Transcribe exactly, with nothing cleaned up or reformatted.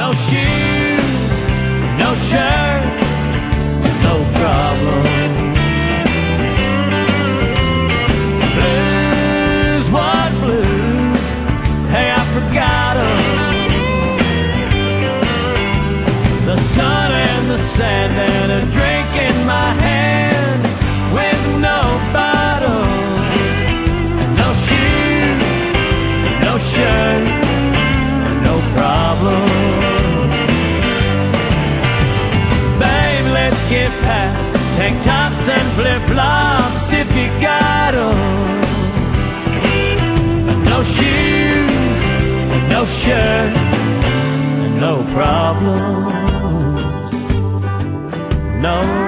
No shoes, no shirt, no problem. Blues, what blues? Hey, I forgot 'em. The sun and the sand and a drink in my hand with no bottle. No shoes, no shirt, no problem. Babe, let's get past tank tops and flip-flops if you got 'em. No shoes, no shirt, no problem. No